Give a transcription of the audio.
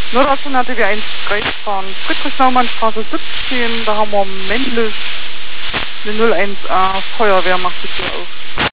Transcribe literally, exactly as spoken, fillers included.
Notausgang D W eins Kreisbahn, Friedrich-Naumann-Straße siebzehn, da haben wir männlich eine null eins A, Feuerwehr macht die Tür auf.